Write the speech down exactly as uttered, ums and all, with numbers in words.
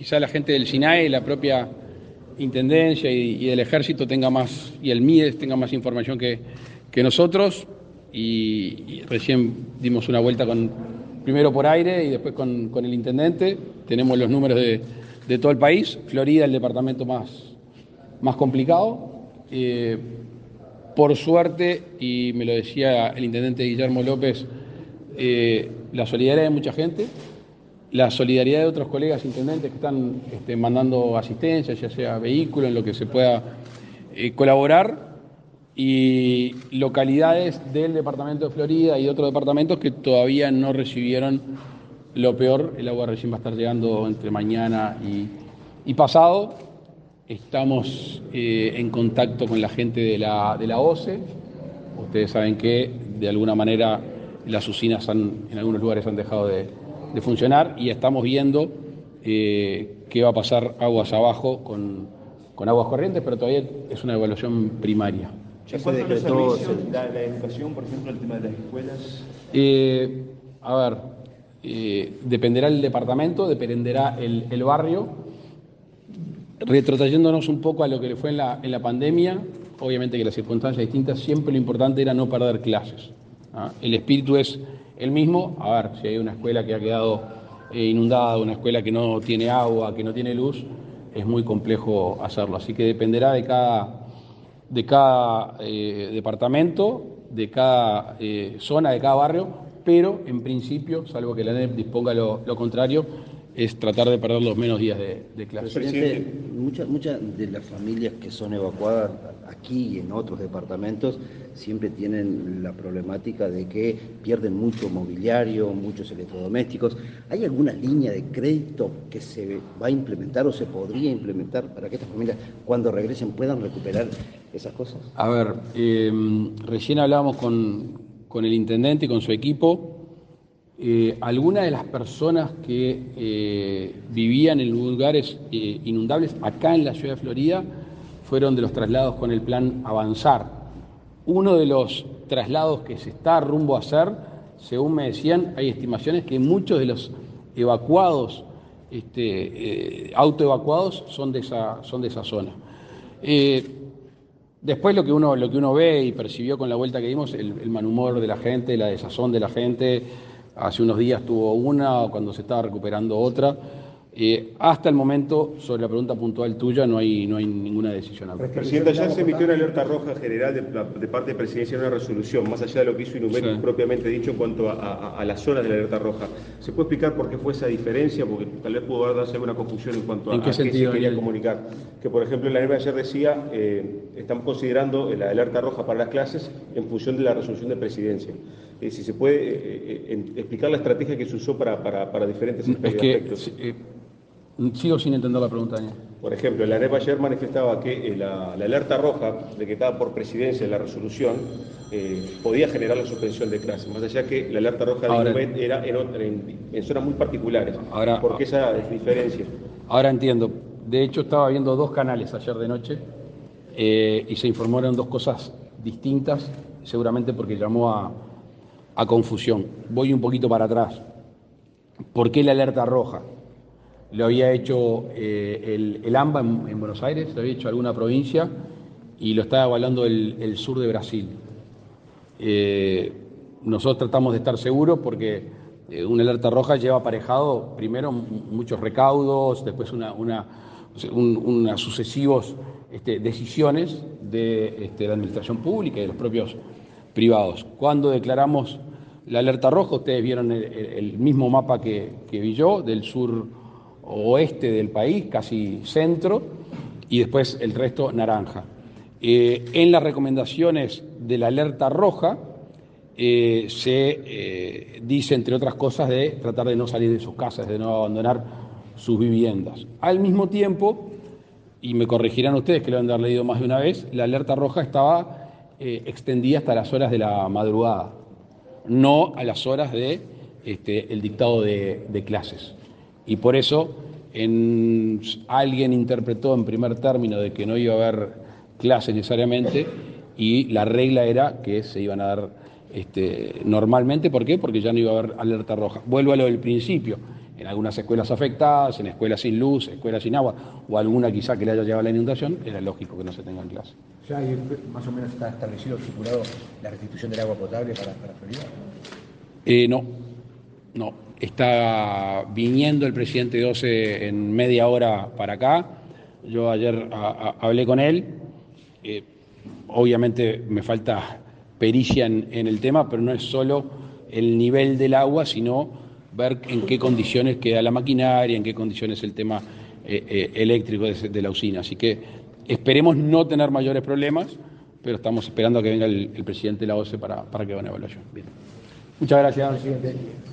quizá la gente del SINAE, la propia Intendencia y, y del Ejército tenga más, y el MIDES tenga más información que, que nosotros, y, y recién dimos una vuelta con, primero por aire y después con, con el Intendente, tenemos los números de, de todo el país, Florida el departamento más, más complicado, eh, por suerte, y me lo decía el Intendente Guillermo López, eh, la solidaridad de mucha gente, la solidaridad de otros colegas intendentes que están este, mandando asistencia, ya sea vehículo, en lo que se pueda eh, colaborar, y localidades del departamento de Florida y de otros departamentos que todavía no recibieron lo peor. El agua recién va a estar llegando entre mañana y, y pasado. Estamos eh, en contacto con la gente de la, de la O C E. Ustedes saben que de alguna manera las usinas han, en algunos lugares han dejado de de funcionar, y estamos viendo eh, qué va a pasar aguas abajo con, con aguas corrientes, pero todavía es una evaluación primaria. ¿En cuanto a los servicios, la, la educación, por ejemplo, el tema de las escuelas? Eh, a ver, eh, dependerá el departamento, dependerá el, el barrio. Retrotrayéndonos un poco a lo que fue en la, en la pandemia, obviamente que las circunstancias distintas, siempre lo importante era no perder clases. ¿Ah? El espíritu es el mismo. A ver, si hay una escuela que ha quedado eh, inundada, una escuela que no tiene agua, que no tiene luz, es muy complejo hacerlo. Así que dependerá de cada, de cada eh, departamento, de cada eh, zona, de cada barrio, pero en principio, salvo que la ANEP disponga lo, lo contrario, es tratar de perder los menos días de, de clase. Presidente, muchas muchas de las familias que son evacuadas aquí y en otros departamentos siempre tienen la problemática de que pierden mucho mobiliario, muchos electrodomésticos. ¿Hay alguna línea de crédito que se va a implementar o se podría implementar para que estas familias, cuando regresen, puedan recuperar esas cosas? A ver, eh, recién hablábamos con, con el intendente y con su equipo. Eh, algunas de las personas que eh, vivían en lugares eh, inundables acá en la ciudad de Florida fueron de los traslados con el plan Avanzar. Uno de los traslados que se está rumbo a hacer, según me decían, hay estimaciones que muchos de los evacuados, este, eh, autoevacuados, son de esa, son de esa zona. Eh, después lo que uno, lo que uno ve y percibió con la vuelta que dimos, el, el mal humor de la gente, la desazón de la gente. Hace unos días tuvo una, cuando se estaba recuperando otra. Eh, hasta el momento, sobre la pregunta puntual tuya, no hay, no hay ninguna decisión. Presidente, ayer se emitió una alerta roja general de, de parte de Presidencia en una resolución, más allá de lo que hizo Inumet, sí, propiamente dicho en cuanto a, a, a las zonas de la alerta roja. ¿Se puede explicar por qué fue esa diferencia? Porque tal vez pudo darse alguna confusión en cuanto a, ¿En qué, a qué se quería el... comunicar. Que, por ejemplo, la ANEP ayer decía, eh, estamos considerando la alerta roja para las clases en función de la resolución de Presidencia. Eh, si se puede eh, eh, explicar la estrategia que se usó para, para, para diferentes es que, aspectos. Eh, Sigo sin entender la pregunta, Daniel. Por ejemplo, la ANEP ayer manifestaba que la, la alerta roja decretada por Presidencia en la resolución eh, podía generar la suspensión de clases, más allá que la alerta roja de Inumet era en, en, en zonas muy particulares. Ahora, ¿por qué esa diferencia? Ahora entiendo. De hecho, estaba viendo dos canales ayer de noche eh, y se informaron dos cosas distintas, seguramente porque llamó a, a confusión. Voy un poquito para atrás. ¿Por qué la alerta roja? Lo había hecho eh, el, el AMBA en, en Buenos Aires, lo había hecho alguna provincia y lo estaba evaluando el, el sur de Brasil. Eh, nosotros tratamos de estar seguros porque eh, una alerta roja lleva aparejado primero muchos recaudos, después una, una, un, una sucesivos este, decisiones de este, la administración pública y de los propios privados. Cuando declaramos la alerta roja, ustedes vieron el, el mismo mapa que, que vi yo, del sur oeste del país, casi centro, y después el resto naranja. Eh, en las recomendaciones de la alerta roja eh, se eh, dice, entre otras cosas, de tratar de no salir de sus casas, de no abandonar sus viviendas. Al mismo tiempo, y me corregirán ustedes que lo han de haber leído más de una vez, la alerta roja estaba eh, extendida hasta las horas de la madrugada, no a las horas de este, el dictado de, de clases. Y por eso en, alguien interpretó en primer término de que no iba a haber clases necesariamente y la regla era que se iban a dar este, normalmente. ¿Por qué? Porque ya no iba a haber alerta roja. Vuelvo a lo del principio. en algunas escuelas afectadas, en escuelas sin luz, escuelas sin agua, o alguna quizá que le haya llegado la inundación, era lógico que no se tenga en clase. ¿Ya hay, más o menos está establecido, estipulado la restitución del agua potable para, para Florida? Eh, no, no. Está viniendo el presidente doce en media hora para acá. Yo ayer a, a, hablé con él. Eh, obviamente me falta pericia en, en el tema, pero no es solo el nivel del agua, sino ver en qué condiciones queda la maquinaria, en qué condiciones el tema eh, eh, eléctrico de, de la usina. Así que esperemos no tener mayores problemas, pero estamos esperando a que venga el, el presidente de la O C E para, para que haga una evaluación. Bien. Muchas gracias, presidente.